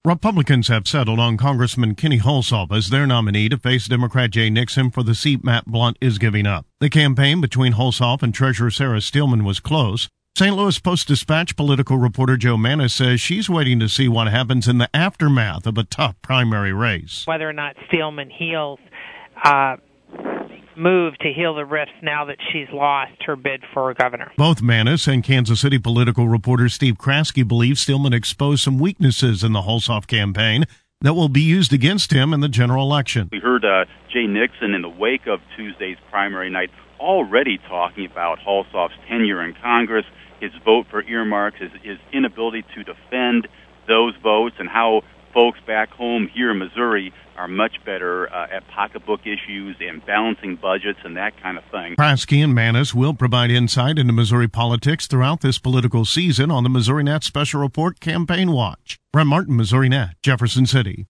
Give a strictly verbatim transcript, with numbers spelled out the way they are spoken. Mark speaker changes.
Speaker 1: Republicans have settled on Congressman Kenny Hulshoff as their nominee to face Democrat Jay Nixon for the seat Matt Blunt is giving up. The campaign between Hulshoff and Treasurer Sarah Steelman was close. Saint Louis Post-Dispatch political reporter Joe Manis says she's waiting to see what happens in the aftermath of a tough primary race.
Speaker 2: Whether or not Steelman heals, uh, move to heal the rifts now that she's lost her bid for governor.
Speaker 1: Both Manis and Kansas City political reporter Steve Kraske believe Steelman exposed some weaknesses in the Hulshoff campaign that will be used against him in the general election.
Speaker 3: We heard uh, Jay Nixon in the wake of Tuesday's primary night already talking about Hulshoff's tenure in Congress, his vote for earmarks, his, his inability to defend those votes, and how folks back home here in Missouri are much better uh, at pocketbook issues and balancing budgets and that kind of thing.
Speaker 1: Kraske and Manis will provide insight into Missouri politics throughout this political season on the Missouri Net Special Report Campaign Watch. Brent Martin, Missouri Net, Jefferson City.